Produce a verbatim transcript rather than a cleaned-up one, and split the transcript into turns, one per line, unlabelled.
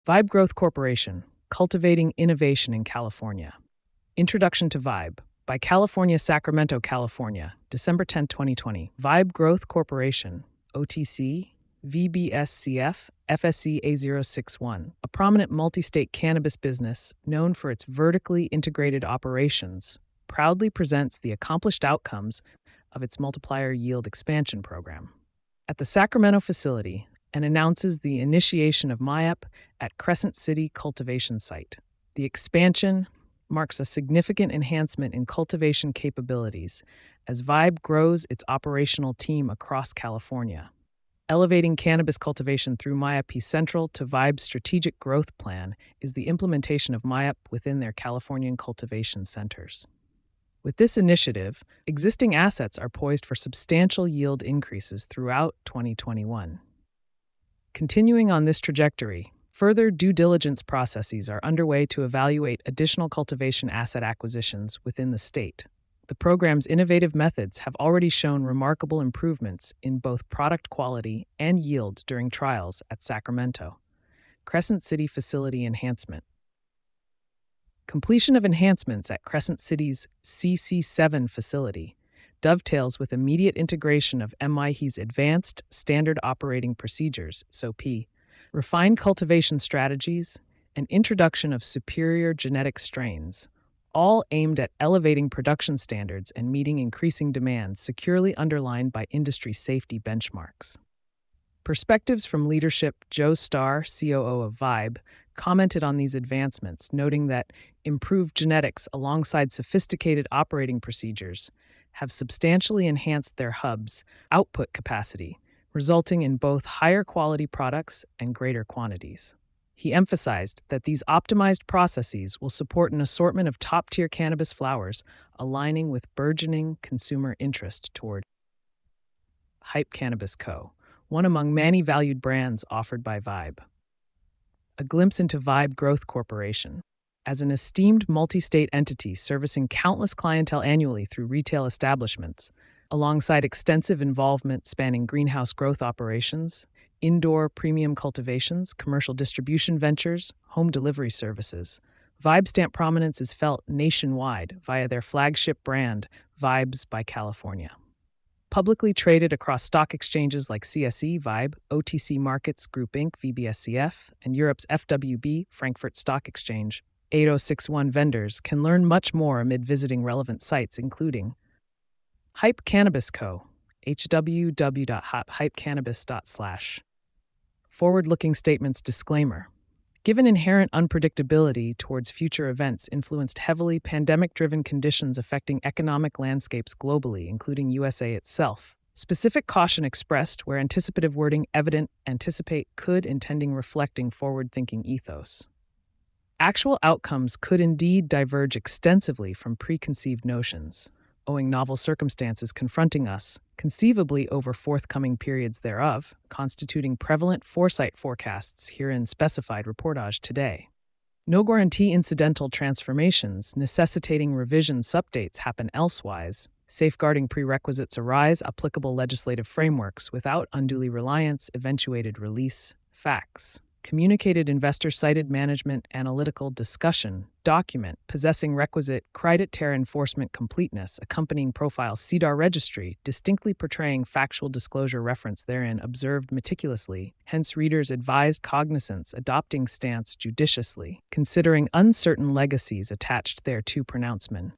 Vibe Growth Corporation, Cultivating Innovation in California. Introduction to Vibe by California Sacramento, California, December tenth, twenty twenty. Vibe Growth Corporation, O T C, V B S C F, F S C A zero six one, a prominent multi-state cannabis business known for its vertically integrated operations, proudly presents the accomplished outcomes of its multiplier yield expansion program at the Sacramento facility and announces the initiation of M I A P at Crescent City Cultivation Site. The expansion marks a significant enhancement in cultivation capabilities as Vibe grows its operational team across California. Elevating cannabis cultivation through M I A P central to Vibe's strategic growth plan is the implementation of M I A P within their Californian cultivation centers. With this initiative, existing assets are poised for substantial yield increases throughout twenty twenty-one. Continuing on this trajectory, further due diligence processes are underway to evaluate additional cultivation asset acquisitions within the state. The program's innovative methods have already shown remarkable improvements in both product quality and yield during trials at Sacramento. Crescent City Facility Enhancement. Completion of enhancements at Crescent City's C C seven facility dovetails with immediate integration of M I H's Advanced Standard Operating Procedures, S O P, refined cultivation strategies, and introduction of superior genetic strains, all aimed at elevating production standards and meeting increasing demands securely underlined by industry safety benchmarks. Perspectives from leadership. Joe Starr, C O O of Vibe, commented on these advancements, noting that improved genetics alongside sophisticated operating procedures have substantially enhanced their hub's output capacity, resulting in both higher quality products and greater quantities. He emphasized that these optimized processes will support an assortment of top-tier cannabis flowers, aligning with burgeoning consumer interest toward Hype Cannabis Co., one among many valued brands offered by Vibe. A glimpse into Vibe Growth Corporation. As an esteemed multi-state entity servicing countless clientele annually through retail establishments, alongside extensive involvement spanning greenhouse growth operations, indoor premium cultivations, commercial distribution ventures, home delivery services, Vibe Stamp prominence is felt nationwide via their flagship brand, Vibes by California. Publicly traded across stock exchanges like C S E, Vibe, O T C Markets Group Incorporated, V B S C F, and Europe's F W B, Frankfurt Stock Exchange, eight oh six one vendors can learn much more amid visiting relevant sites including Hype Cannabis Co., w w w dot hype cannabis dot slash. Forward-looking statements disclaimer. Given inherent unpredictability towards future events influenced heavily pandemic-driven conditions affecting economic landscapes globally, including U S A itself, specific caution expressed where anticipative wording evident, anticipate, could, intending, reflecting, forward-thinking ethos. Actual outcomes could indeed diverge extensively from preconceived notions, owing novel circumstances confronting us, conceivably over forthcoming periods thereof, constituting prevalent foresight forecasts herein specified reportage today. No guarantee incidental transformations necessitating revision updates happen elsewise, safeguarding prerequisites arise applicable legislative frameworks without unduly reliance, eventuated release, facts. Communicated investor-cited management analytical discussion document possessing requisite criteria enforcement completeness accompanying profile C D A R registry distinctly portraying factual disclosure reference therein observed meticulously, hence readers advised cognizance adopting stance judiciously, considering uncertain legacies attached thereto pronouncement.